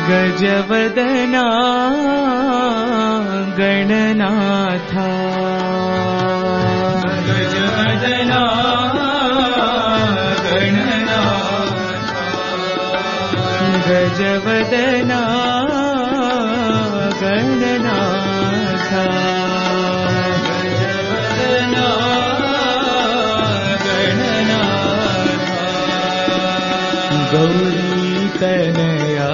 गजवदना गणनाथ गजवदना गणनाथ गजवदना गणनाथ गजवदना गणनाथ गौरी तनया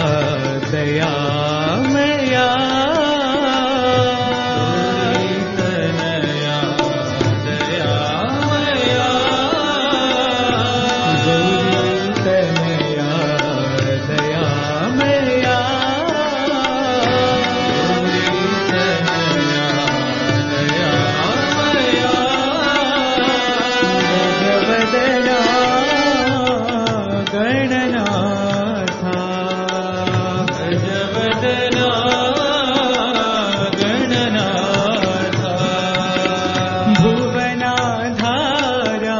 दयामया तनया दयामया गौरी तनया दयामया गौरी तनया दयामया गजवदना गणनाथ गजवदना गणनाथ भुवनाधारा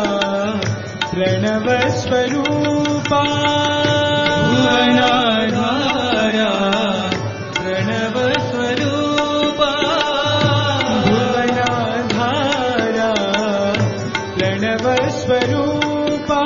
प्रणवस्वरूपा भुवनाधारा प्रणवस्वरूपा भुवनाधारा प्रणवस्वरूपा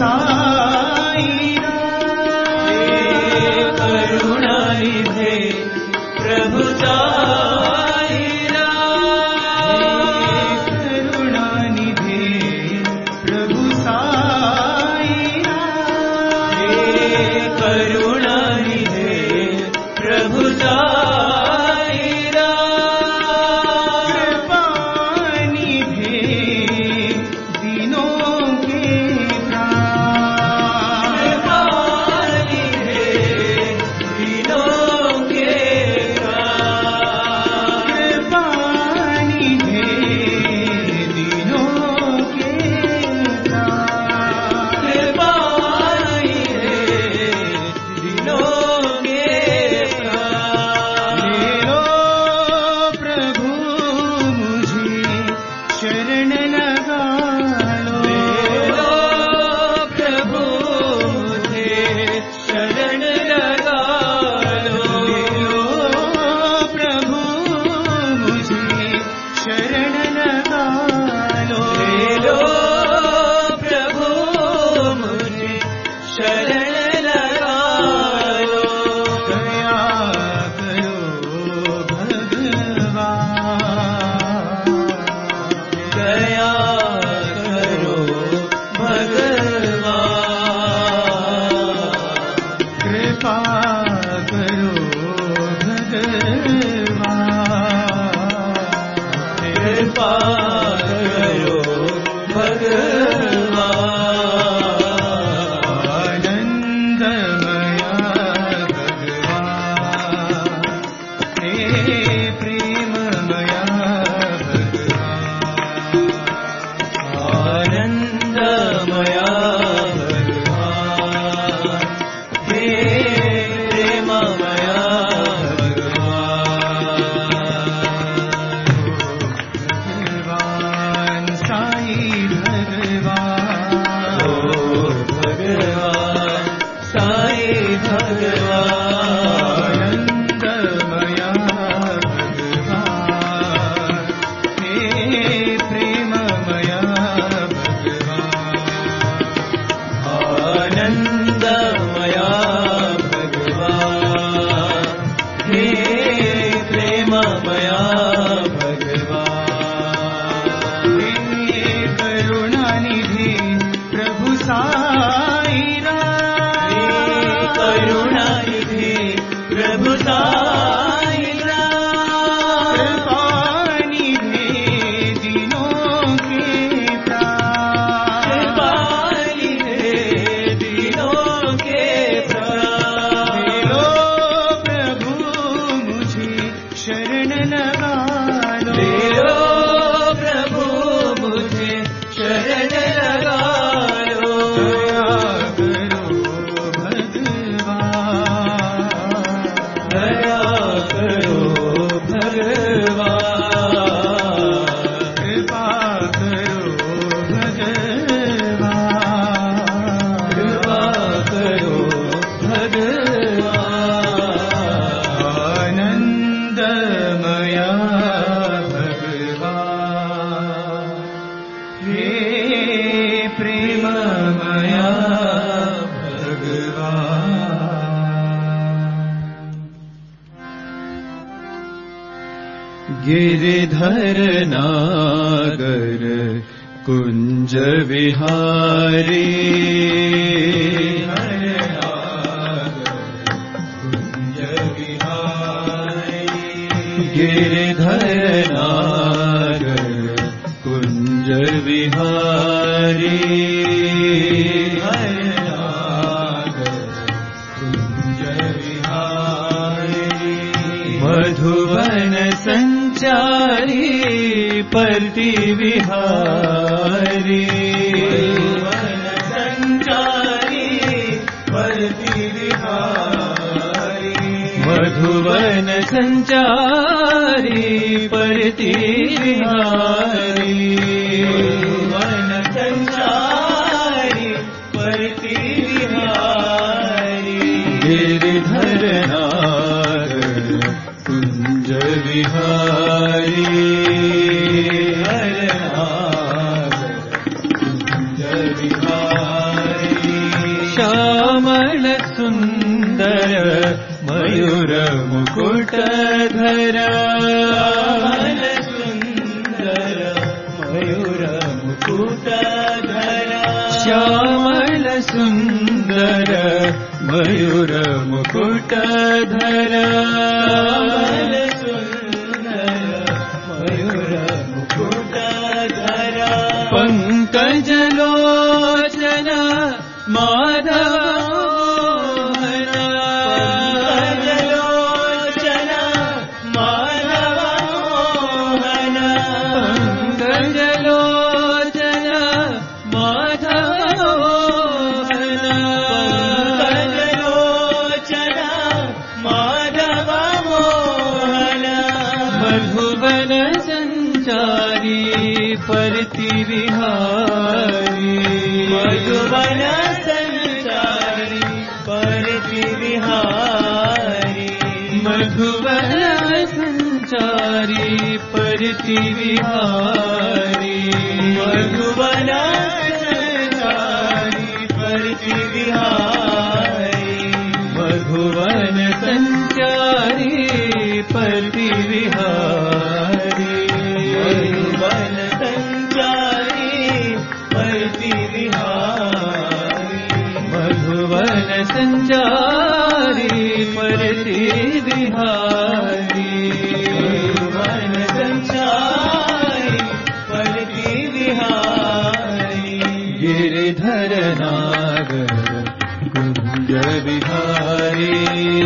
गिरिधर नागर कुंज विहारी गिरिधर नागर कुंज विहारी मधुवन संचारी परति विहारी संचारी परति विहारी मधुवन संचारी परति विहारी मधुवन संचारी परति विहारी गिरिधर कुंज विहारी कुंज विहारी श्यामल सुंदर मयूर मुकुटधर सुंदर मयूर मुकुटधर श्यामल सुंदर मयूर मुकुटधर मयूर मुकुटधर पंकजलोचन माधव परति विहारी मधुवन संचारी परति विहारी मधुवन संचारी परति विहारी मधुवन संचारी परति विहारी मधुवन संचारी परति विहारी मधुवन मधुवन संचारी परति विहारी मधुवन संचारी परति विहारी गिरिधर नागर कुंज विहारी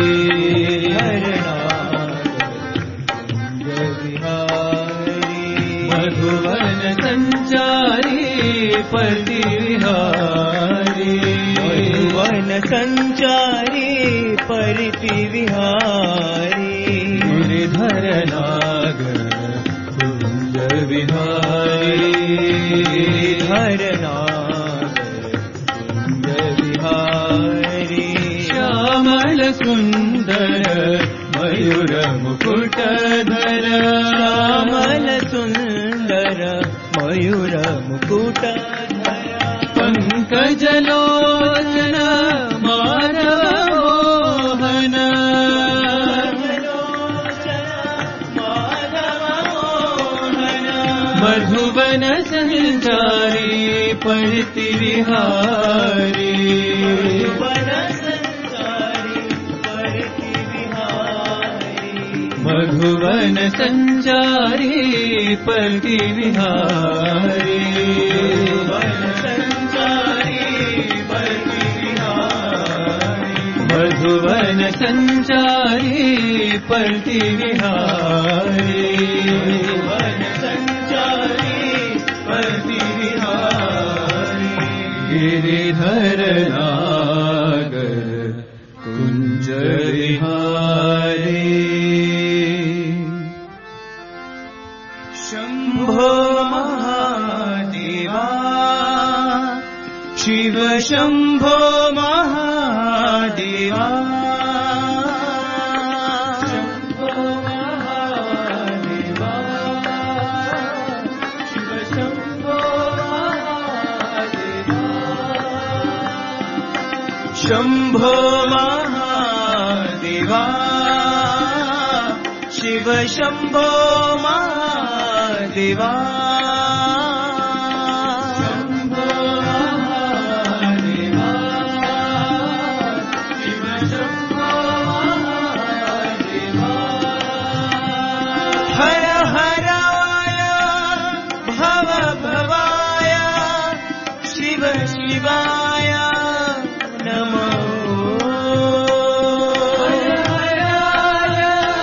कुंज विहारी मधुवन संचारी परति विहारी मधुवन संचारी परति विहारी गिरिधर नागर कुंज विहारी गिरिधर नागर कुंज विहारी श्यामल सुंदर मयूर मुकुटधर श्यामल सुंदर मयूर मुकुटधर पंकजलोचन माधवमोहन मधुवन संचारी परति विहारी मधुवन संचारी परति विहारी मधुवन संचारी परति विहारी मधुवन संचारी परति विहारी गिरिधर नागर कुंज विहारी शंभो महादेवा शिव शंभो महादेवा शंभो महादेवा शिव शंभो महादेवा शंभो महादेवा शिव शंभो महादेवा शिवाय नमो हर हराय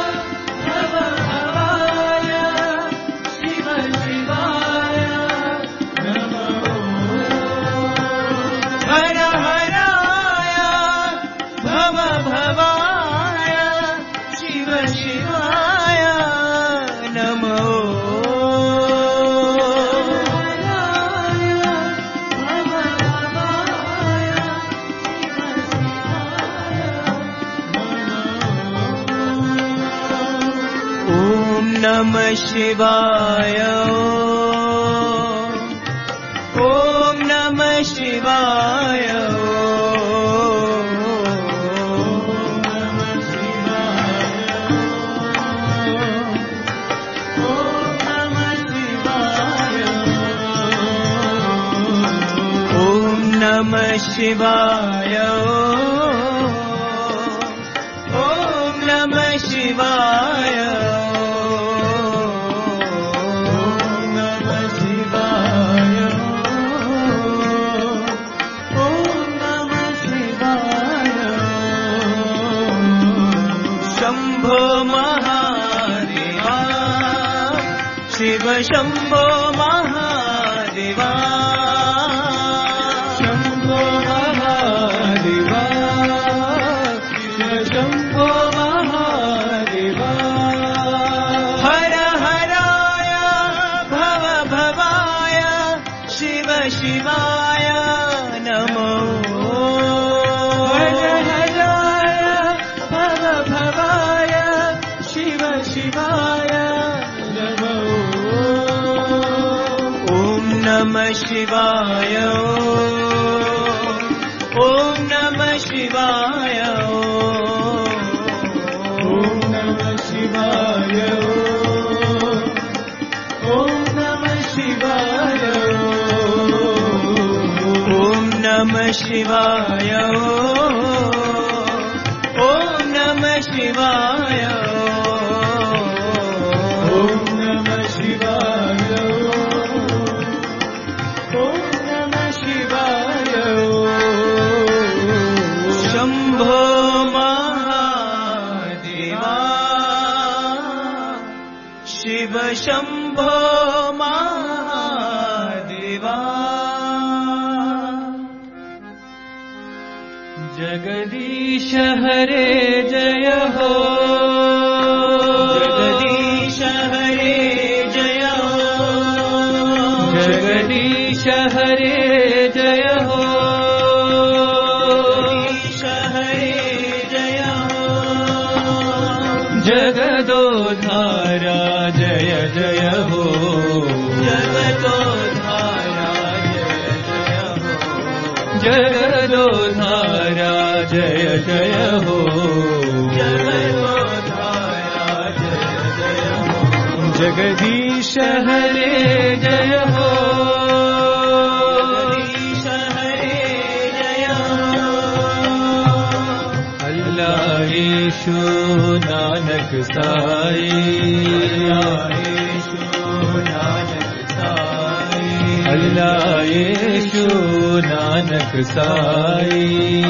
भवभवाय शिव शिवाय नमो हर हराय भवभवाय शिव शिवाय नमो नमः शिवाय ॐ नमः शिवाय शिवाय ॐ नमः शिवाय शिव शंभो महादेवा शंभो महादेवा शिव शंभो महादेवा हर हराय भव भवाय शिव शिवाय नमो हर हराय भव भवाय शिव शिवाय नमः शिवाय ॐ नमः शिवाय ॐ नमः शिवाय ॐ नमः शिवाय ॐ नमः शिवाय ॐ नमः शिवाय ॐ नमः शिवाय शंभो महादेवा शिव शंभो महादेवा जगदीश हरे जय हो जगदीश हरे जय हो जगदीश हरे जय हो जगदोधारा जय जय हो जगदोधारा जय जय हो जगदोधारा जय जय हो जगदोधारा जय जय हो जगदीश हरे जय हो जगदीश हरे जय हो अल्लाह यीशु नानक साई अल्लाह यीशु नानक साई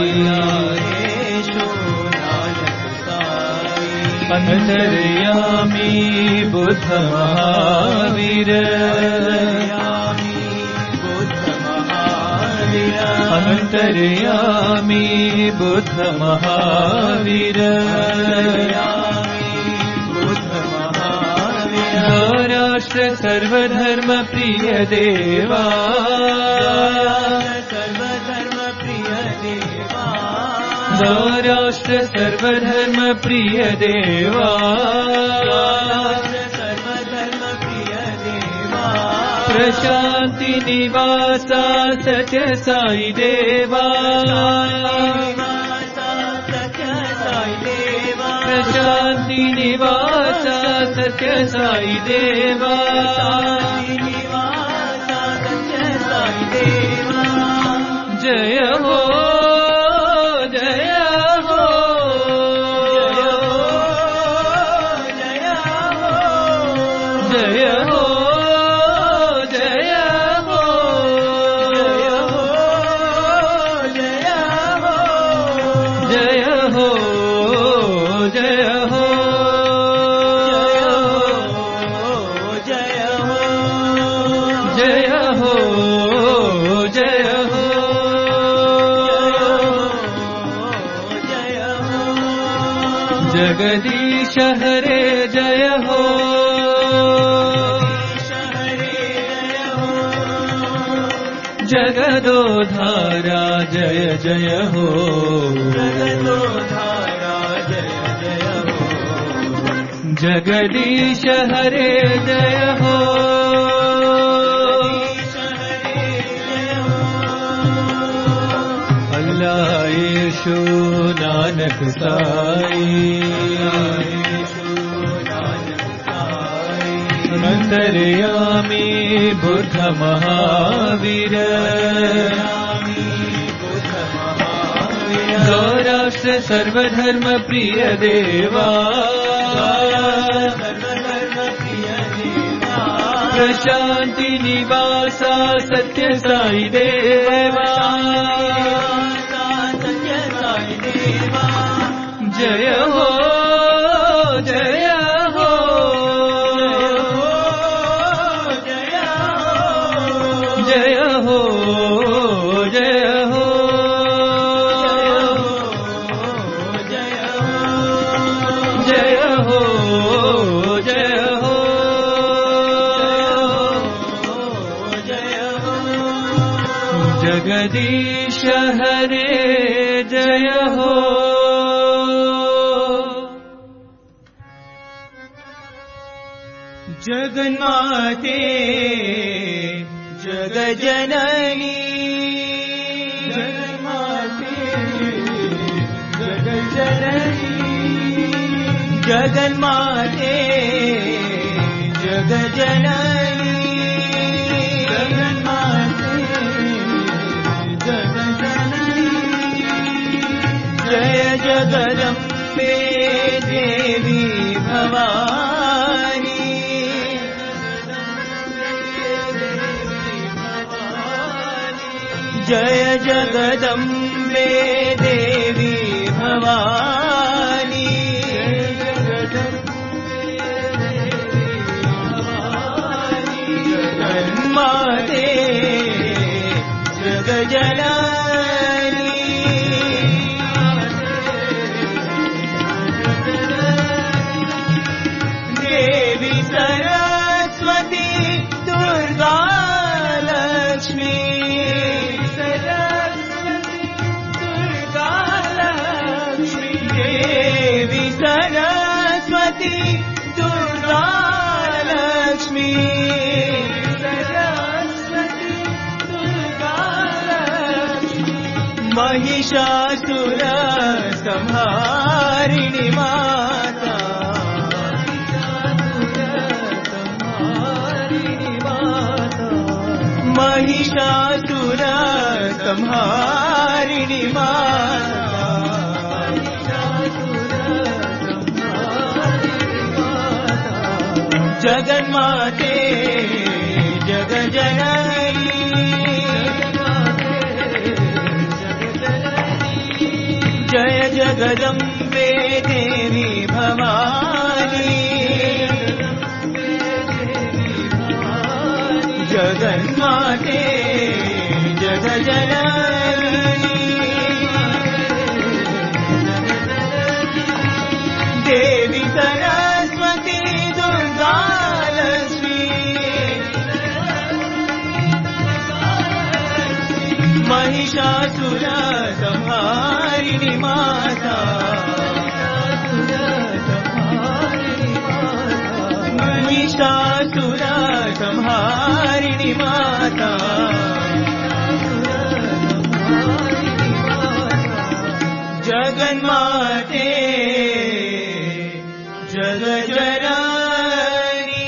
अंतर्यामी बुद्ध महावीर अंतर्यामी बुद्ध महावीर राष्ट्र सर्वधर्म प्रिय देवा सर्वधर्म प्रिय देवा राष्ट्र सर्वधर्म प्रिय देवा सर्वधर्म प्रिय देवा प्रशांति निवासा सत्य साई देवा शांति निवासा सत्य साई देवा जय हो जय हो जय हो जय हो जय हो जय हो जय हो जगदीश हरे जय हो जगदोधारा जय जय हो जगदोधारा जय जय हो जगदीश हरे जय हो अल्लाह यीशु नानक साई अंतर्यामी बुद्ध महावीर राष्ट्र सर्वधर्म प्रिय देवा प्रशांति निवासा सत्य साई देवा जय हो जय हो जय हो जय हो जय हो जय हो जगदीश हरे जय हो जगन्माते जगजननी जगन्माते जगजननी जगन्माते जगजननी जगन्माते जगजननी जय जगदम्बे देवी भवानी जय जगदम्बे देवी भवानी जगन्माते जगजननी देवी सरस्वती दुर्गा लक्ष्मी सरस्वती दुर्गा लक्ष्मी सरस्वती दुर्गा लक्ष्मी महिषासुर संहारिणी माता महिषासुर संहारिणी माता जगन्माते जगजननी जय जगदम्बे देवी भवानी जगन्माते जगजननी देवी सरस्वती दुर्गा महिषासुर संहारिणी माता महिषासुर संहारिणी माता जगन्माते जगजननी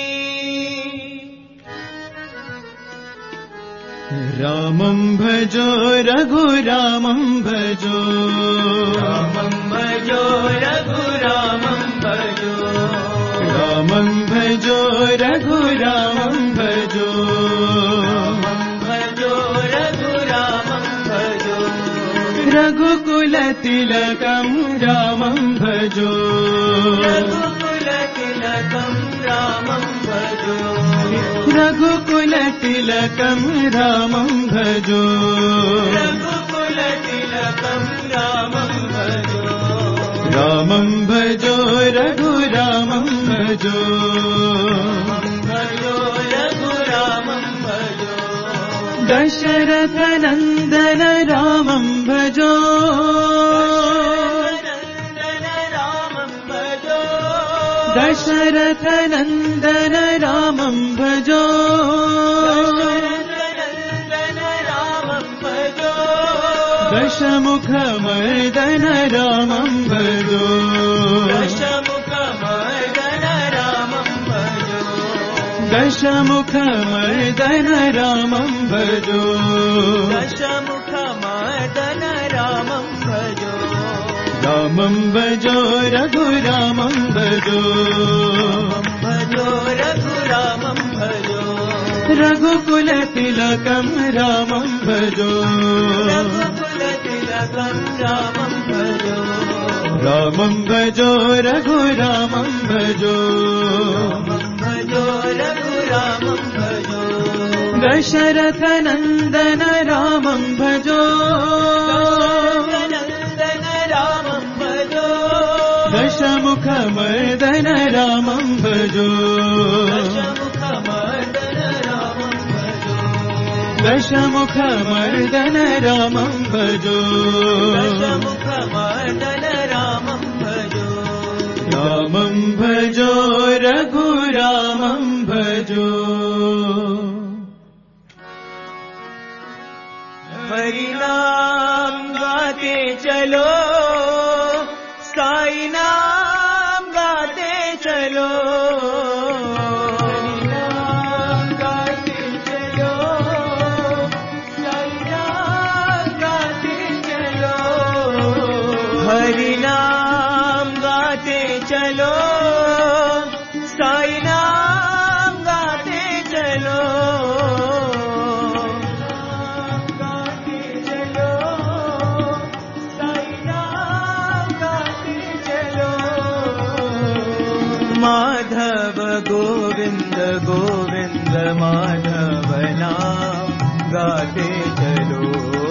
रामं भजो रघुरामं भजो रामं भजो रघुरामं भजो रामं भजो रघुरामं भजो भजो रघुरामं भजो रघुकुलतिलकं रामं भजो रघुकुलतिलकं रामं भजो रघुकुलतिलकं रामं भजो रघुकुलतिलकं रामं भजो रामं भजो रघुरामं भजो भजो रघुरामं भजो दशरथनन्दन रामं भजो दशरथनन्दन रामं भजो दशमुखमर्दन रामं भजो दशमुखमर्दन रामं भजो दशमुखमर्दन रामं भजो दशमुखमर्दन रामं भजो रामं भजो रघुरामं भजो भजो रघुरामं भजो रघुकुलतिलकं रामं भजो रघुकुलतिलकं रामं भजो रामं भजो रघुरामं भजो भजो रघुरामं भजो दशरथनन्दन रामं भजो दशमुखमर्दन रामं भजो दशमुखमर्दन रामं भजो दशमुखमर्दन रामं भजो रामं भजो रघुरामं भजो हरि नाम गाते चलो साई नाम गाते चलो हरि नाम गाते चलो साई नाम गाते चलो हरि नाम गाते चलो साई नाम गाते चलो माधव गोविंद गोविंद माधव नाम गाते चलो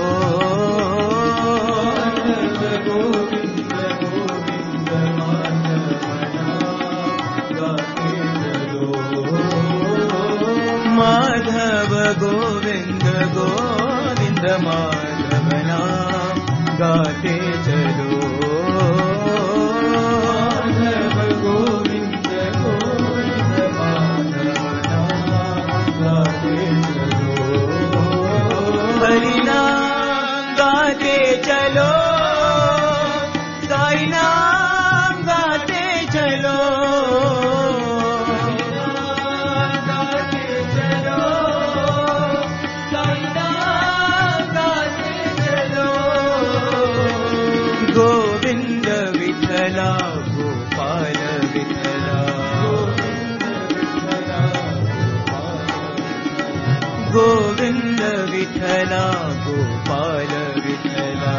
गोविंद गोविंद माधव नाम गाते चलो माधव गोविंद गोविंद माधव नाम गाते चलो हरि नाम गाते चलो साई नाम गाते चलो गाते चलो साई नाम गाते चलो गोविंद विठला गोपाल विठला गोविंद विठला गोपाल विठला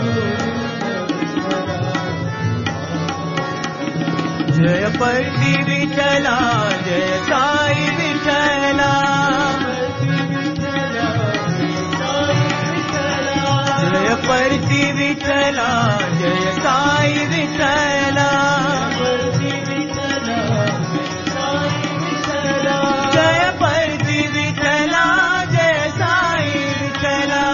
जय पर्ति विठला जय साई विठला जय पर्ति विठला जय साई विठला जय पर्ति विठला जय साई विठला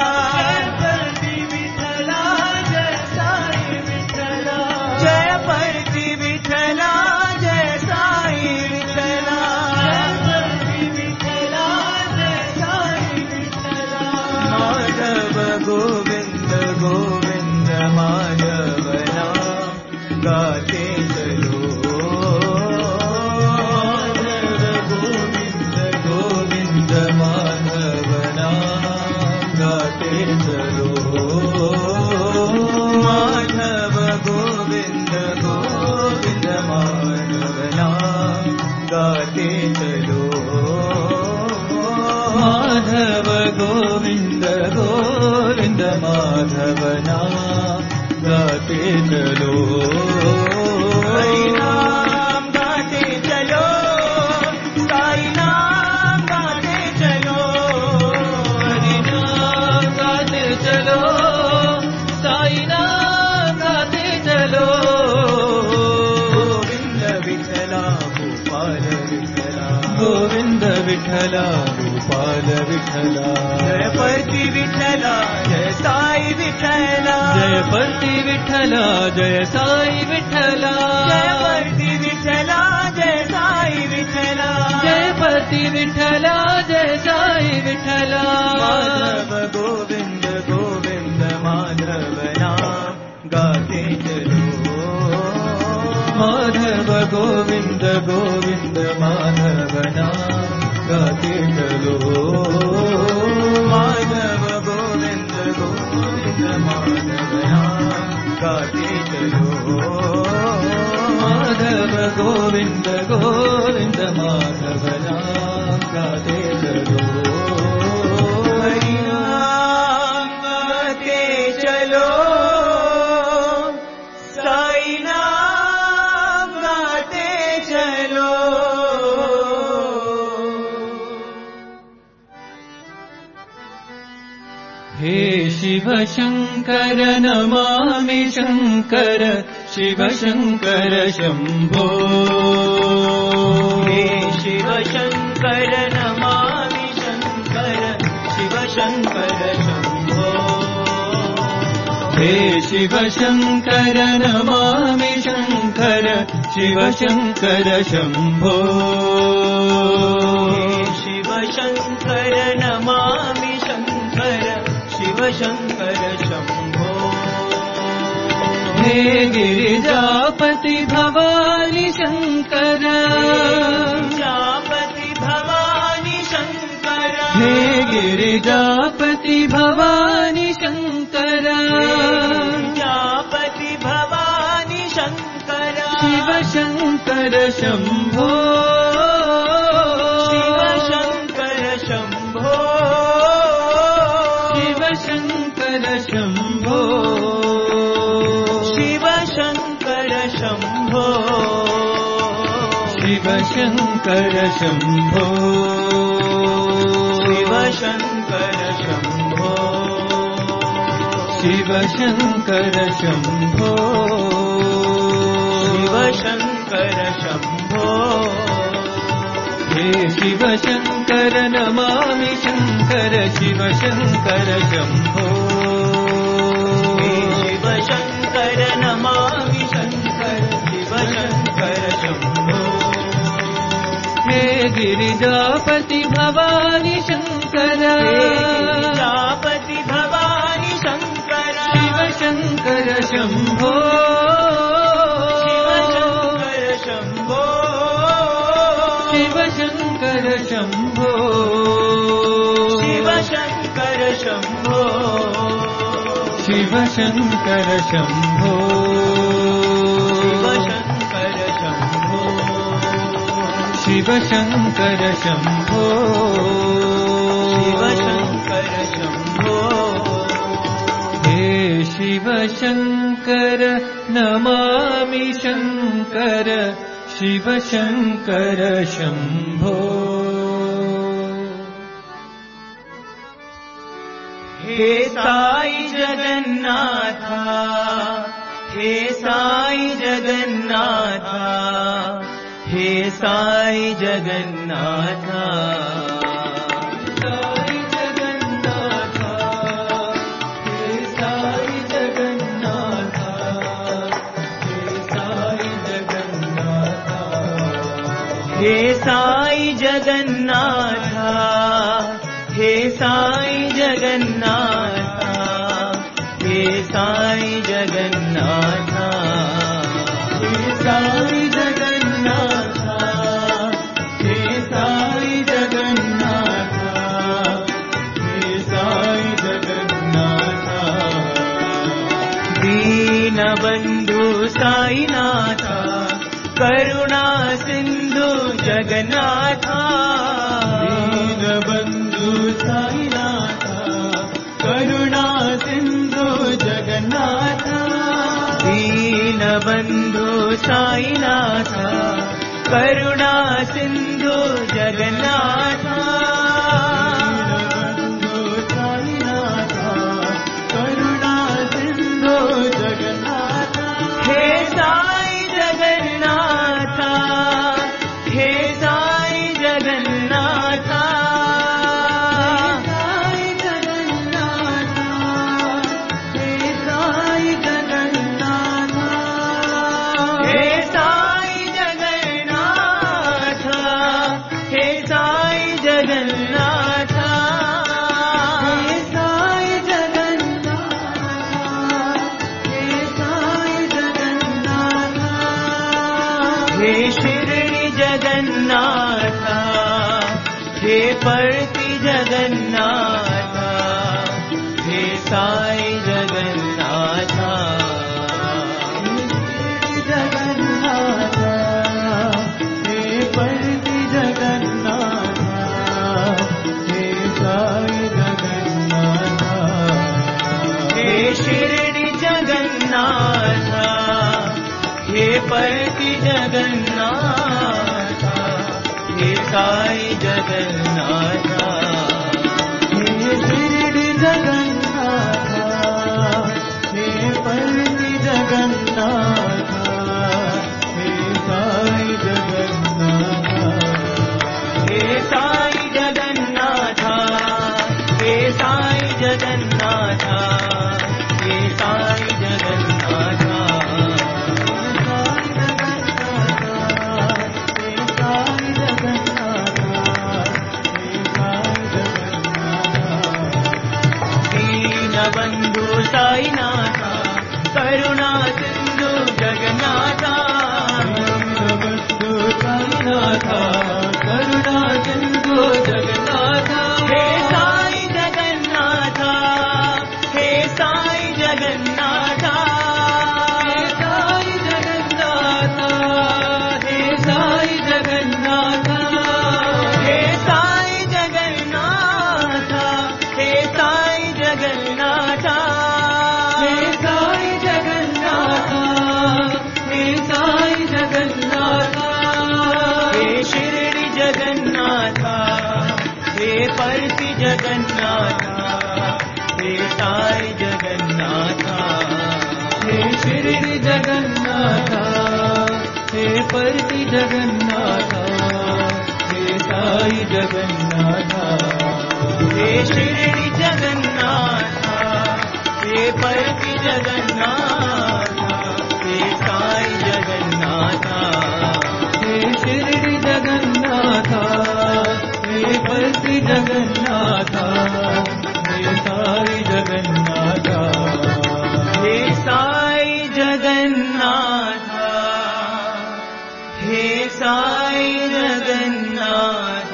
जय पर्ति विठला जय साई विठला माधव गोविंद गोविंद माधव नाम गाते चलो माधव नाम गाते चलो माधव गोविंद गोविंद माधव नाम गाते चलो माधव गोविंद गोविंद माधव नाम गाते चलो हरि नाम गाते चलो साई नाम गाते चलो हरि नाम गाते चलो साई नाम गाते चलो गोविंद विठला गोपाल विठला गोविंद विठला गोपाल विठला जय पर्ति विठला जय साई विठला जय पर्ति विठला जय साई विठला जय पर्ति विठला जय साई विठला जय पर्ति विठला जय साई विठला माधव गोविंद गोविंद माधव नाम गाते चलो माधव गोविंद गोविंद माधव नाम गाते चलो माधव गोविंद गोविंद माधव नाम गाते चलो। माधव गोविंद गोविंद माधव नाम गाते चलो। हरि नाम गाते चलो, साई नाम गाते चलो। हे शिव शंकर नमामि शंकर, शिव शंकर शंभो। हे शिव शंकर नमामि शंकर, शिव शंकर शंभो। हे शिव शंकर नमामि शंकर, शिव शंकर शंभो। हे शिव शंकर नमामि शंकर, शिव शंकर शंभो। हे गिरिजापति भवानी शंकर, गिरिजापति भवानी शंकर। हे गिरिजापति भवानी शंकर, गिरिजापति भवानी शंकर। शिव शंकर शंभो, शिव शंकर शंभो। शिव शंकर शंभो, शिव शंकर शंभो। शिव शंकर शंभो, शिव शंकर शंभो। शिव शंकर शंभो, शिव शंकर शंभो। हे शिव शंकर नमामि शंकर, शिव शंकर शंभो। हे शिव शंकर नमामि शंकर, शिव शंकर शंभो। हे गिरिजापति भवानी शंकर, गिरिजापति भवानी शंकर। शिव शंकर शंभो, शिव शंकर शंभो। शिव शंकर शंभो, शिव शंकर शंभो। शिव शंकर शंभो, शिव शंकर शंभो। शिव शंकर शंभो, शिव शंकर शंभो। हे शिव शंकर नमामि शंकर, शिव शंकर शंभो। हे साई जगन्नाथा, हे साई जगन्नाथा। हे साई जगन्नाथा, साई जगन्नाथा। हे साई जगन्नाथा, हे साई जगन्नाथा। हे साई जगन्नाथा, हे साई जगन्नाथा। हे साई जगन्नाथा, हे साई जगन्नाथा। हे साई जगन्नाथा, हे साई जगन्नाथा। दीनबंधु साईनाथा, करुणा सिंधु जगन्नाथा। दीनबंधु साईनाथा, करुणा सिंधु जगन्नाथा। दीनबंधु साईनाथा, करुणा सिंधु जगन्नाथा। दीनबंधु साईनाथा, करुणा सिंधु जगन्नाथा। हे साई जगन्नाथा, हे साई जगन्नाथा। हे शिरडी जगन्नाथा, हे पर्ति जगन्नाथा। हे साई जगन्नाथा, हे परति जगन्नाथ हे साई जगन्नाथ हे शिरडी जगन्नाथ हे परति जगन्नाथ हे साई जगन्नाथ हे साई जगन्नाथ हे साई जगन्नाथ हे साई जगन्नाथ बंधु साईनाथ करुणा सिंधु जगन्नाथ बंधु साईनाथ करुणा सिंधु जगन्नाथ हे साई जगन्नाथ हे साई जगन्नाथ हे साई जगन्नाथ हे साई जगन्नाथ हे साई जगन्नाथ हे साई जगन्नाथ हे साई जगन्नाथ हे साई जगन्नाथ हे शिरडी जगन्नाथ हे परति जगन्नाथ हे साई जगन्नाथ हे शिरडी जगन्नाथ हे परति जगन्नाथ हे साई जगन्नाथ हे शिरडी जगन्नाथ हे परति जगन्नाथ हे साई जगन्नाथ हे शिरडी जगन्नाथ हे परति जगन्नाथ हे साई जगन्नाथ हे साई जगन्नाथ हे साई जगन्नाथ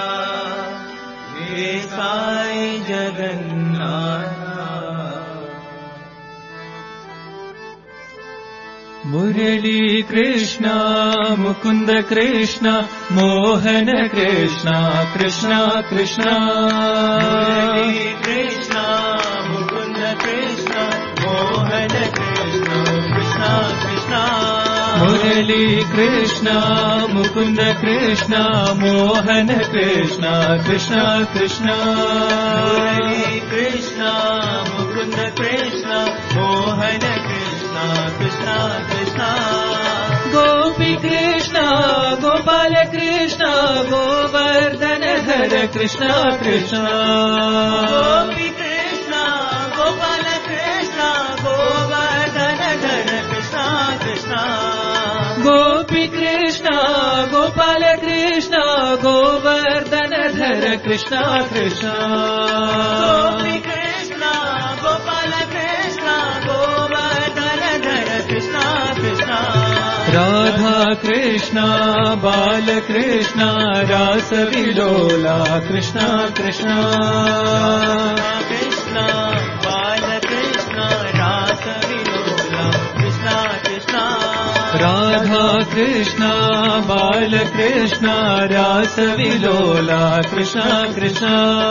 हे साई जगन्नाथ मुरली कृष्ण मुकुंद कृष्ण मोहन कृष्ण कृष्ण कृष्ण मुरली कृष्ण मुकुंद कृष्ण मोहन कृष्ण कृष्ण कृष्ण मुरली कृष्ण मुकुंद कृष्ण मोहन कृष्ण कृष्ण कृष्ण मुरली कृष्ण मुकुंद कृष्ण मोहन कृष्ण कृष्ण कृष्ण गोपी कृष्ण गोपाल कृष्ण गोवर्धन हर कृष्ण कृष्ण गोपी कृष्ण गोपाल कृष्ण गोवर्धन हर कृष्ण कृष्ण गोपी कृष्ण गोपाल कृष्ण गोवर्धन धर कृष्ण कृष्ण गोपी कृष्ण गोपाल कृष्ण गोवर्धन धर कृष्ण कृष्ण राधा कृष्ण बाल कृष्ण रास विलोला कृष्ण कृष्ण कृष्ण बाल कृष्ण रास विलोला कृष्ण कृष्ण राधा कृष्ण बाल कृष्ण रास विलोला कृष्ण कृष्ण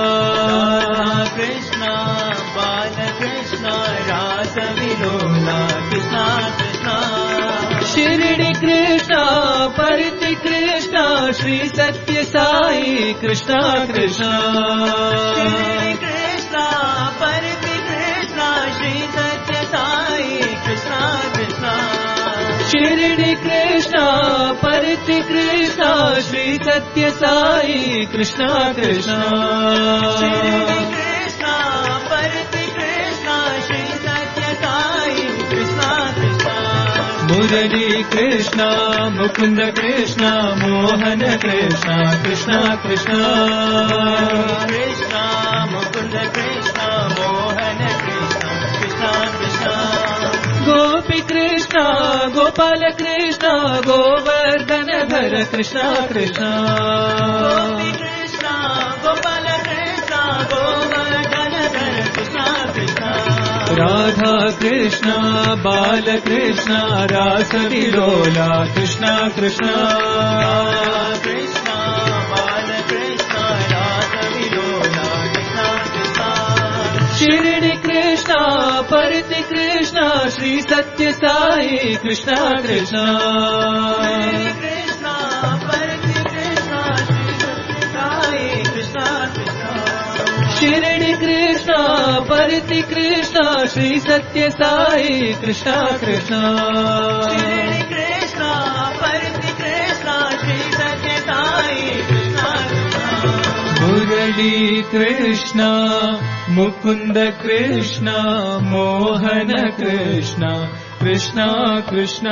कृष्ण बाल कृष्ण रास विलोला कृष्ण कृष्ण शिरडी कृष्ण परति कृष्ण श्री सत्य साई कृष्ण कृष्ण शिरडी कृष्ण परति कृष्ण श्री सत्य साई कृष्ण कृष्ण शिरडी कृष्ण परति कृष्ण श्री सत्य साई कृष्ण कृष्ण शिरडी कृष्ण परति कृष्ण श्री सत्य साई कृष्ण कृष्ण मुरली कृष्ण मुकुंद कृष्ण मोहन कृष्ण कृष्ण कृष्ण कृष्ण मुकुंद कृष्ण मोहन कृष्ण कृष्ण कृष्ण गोपी कृष्ण गोपाल कृष्ण गोवर्धन भर कृष्ण कृष्ण गोपी कृष्ण गोपाल कृष्ण गोवर्धन भर कृष्ण कृष्ण राधा कृष्ण बाल कृष्ण रास विलोला कृष्ण कृष्ण कृष्ण बाल कृष्ण रास विलोला कृष्ण कृष्ण शिरडी कृष्ण परति कृष्णा श्री सत्य साई कृष्णा कृष्णा कृष्णा परति कृष्णा श्री सत्य साई कृष्णा कृष्णा शिरडी कृष्णा परति कृष्णा श्री सत्य साई कृष्णा कृष्णा शिरडी कृष्णा परति कृष्णा श्री सत्य साई कृष्णा मुरली कृष्ण मुकुंद कृष्ण मोहन कृष्ण कृष्ण कृष्ण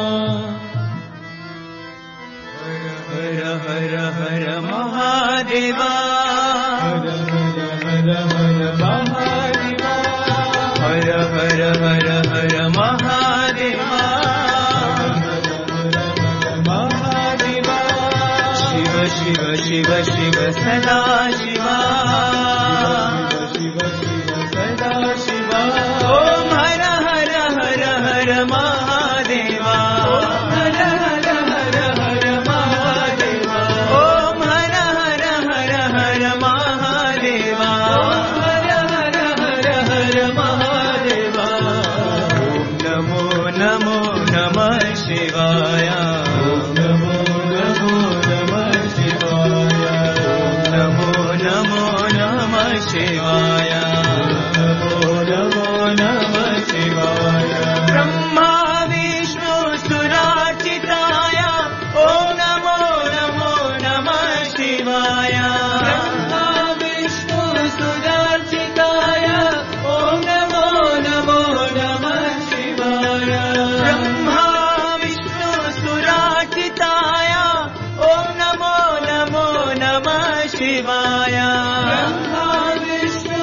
हर हर हर महादेवा हर हर हर हर महादेवा हर हर हर हर महादेवा शिव शिव शिव सदा शिवा शिव शिव सदा शिवा ओम हर हर हर हर महादेवा हर हर हर हर महादेवा ओम हर हर हर हर महादेवा हर हर हर हर महादेवा ओम नमो नमो नमः शिवाय ओम नमो नमो नमः शिवाय नमो नमो नमः शिवाय नमो नमो नमः शिवाय ब्रह्मा विष्णु सुरार्चिताय ओम नमो नमो नमः शिवाय ब्रह्मा विष्णु सुरार्चिताय ओम नमो नमो नमः शिवाय ब्रह्मा विष्णु सुरार्चिताय ओम नमो नमो नमः शिवाय ब्रह्मा विष्णु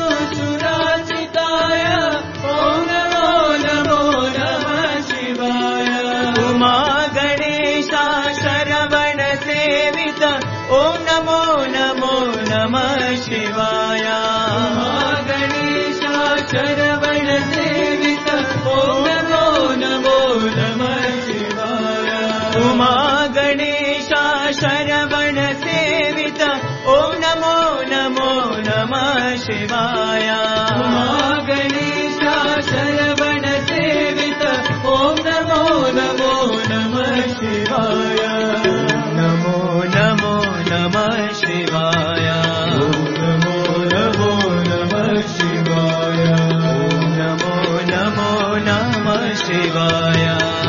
सुरार्चिताय ओम नमो नमो नमः शिवाय उमा गणेशा शरवण सेवित ओम नमो नमो नमः शिवाय उमा गणेशा शरवण सेवित ओम नमो नमो नमः शिवाय उमा गणेशा शरवण सेवित ओम नमो नमो नमः शिवाय उमा गणेशा शरवण सेवित ओम नमो नमो नमः शिवाय नमो नमो नमः शिवाय नमो नमो नमः शिवाय नमो नमो नमः शिवाय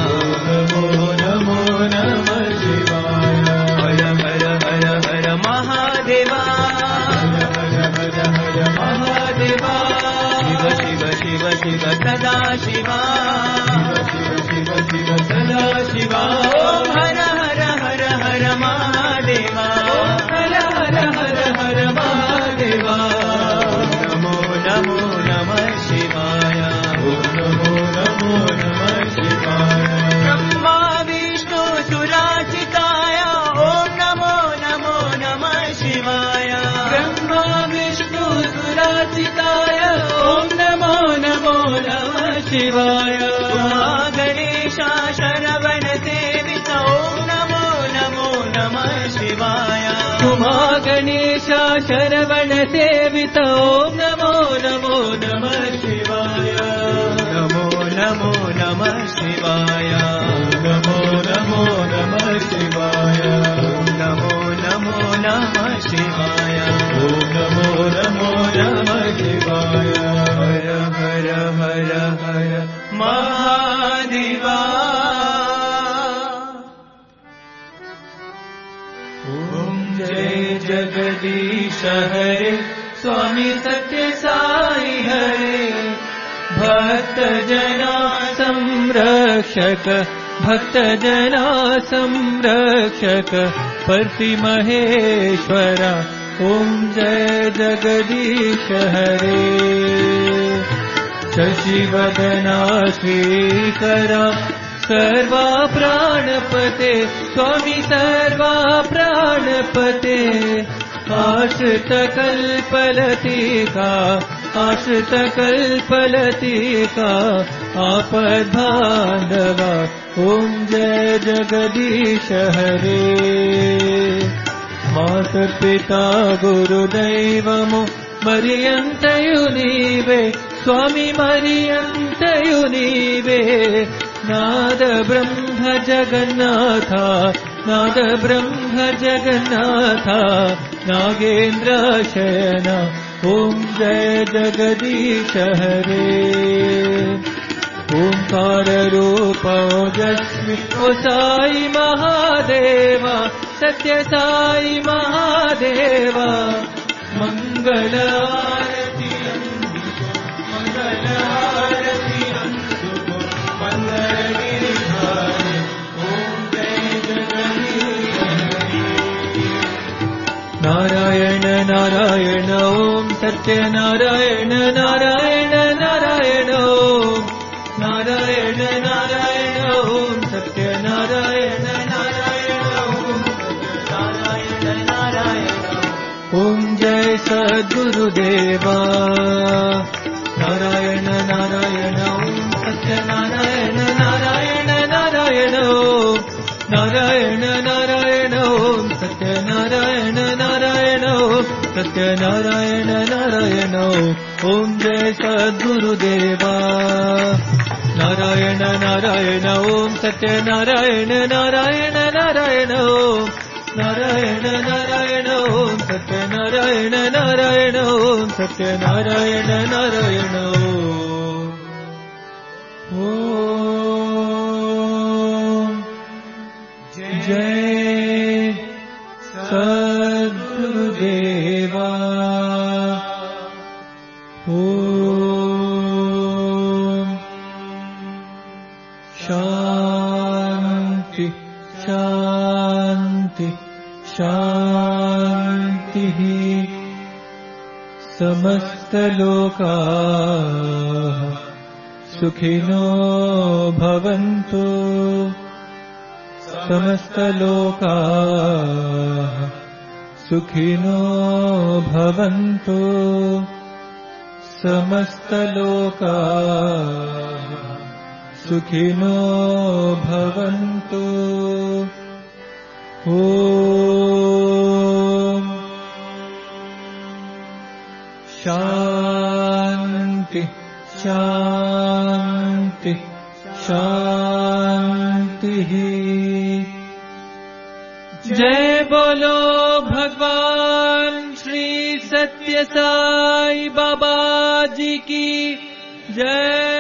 नमो नमो नमः शिवाय हर हर हर हर महादेवा हर हर हर हर महादेवा शिव शिव शिव शिव सदा शिवा शिव शिव शिव सदा शिवा ओम हर हर हर हर महादेवा हर हर हर हर महादेवा नमो नमो नमः शिवाय नमो नमो नमः शिवाय ब्रह्मा विष्णु सुरार्चिताय ओम नमो नमो नमः शिवाय ब्रह्मा विष्णु सुरार्चिताय ओम नमो नमो नमः शिवाय उमा गणेशा शरवण सेवित ओम नमो नमो नमः शिवाय उमा गणेशा शरवण सेवित ओम नमो नमो नमः शिवाय नमो नमो नमः शिवाय नमो नमो नमः शिवाय नमो नमो नमः शिवाय नमो नमो नमः शिवाय हर हर हर हर महादेवा ओम जय जगदीश हरे स्वामी सत्य साई हरे भक्त जना संरक्षक भक्त जना संरक्षक परति महेश्वरा ओम जय जगदीश हरे शशिवदना श्रीकरा सर्वा प्राणपते स्वामी सर्वा प्राणपते आश्रित कल्पलतिका आश्रित कल्पलतिका आपद्बान्धवा ओम जय जगदीश हरे मातपिता गुरुदैवमु मरियन्तयु नीवे स्वामी मरियंतयु नीवे नाद ब्रह्म जगन्नाथ नाद ब्रह्म जगन्नाथ नागेन्द्र शयन ओम जय जगदीश हरे ओंकार रूप ओजस्वी ओ साई महादेवा सत्य साई महादेवा मंगल आरती मंगल आरती मंगल गिरिधारी ओम जय जगदीश नारायण नारायण ओम सत्य नारायण नारायण नारायण ओम नारायण नारायण ओम सत्य नारायण नारायण ओम नारायण नारायण ओम जय सद्गुरुदेवा नारायण नारायण ओम सत्य नारायण नारायण नारायण ओम नारायण नारायण ओम सत्य नारायण नारायण ओम सत्य नारायण नारायण ओम जय सद्गुरुदेवा नारायण नारायण ओम सत्य नारायण नारायण नारायण ओम नारायण नारायण ओम सत्य नारायण नारायण ओम सत्य नारायण नारायण ओम जय सद्गुरुदेवा ओम शांति शांति शांति समस्त लोकाः सुखिनो भवन्तु समस्त लोकाः सुखिनो भवन्तु समस्त लोकाः सुखिनो भवन्तु ओम शांति शांति शांति जय बोलो भगवान श्री सत्य साई बाबा जी की जय।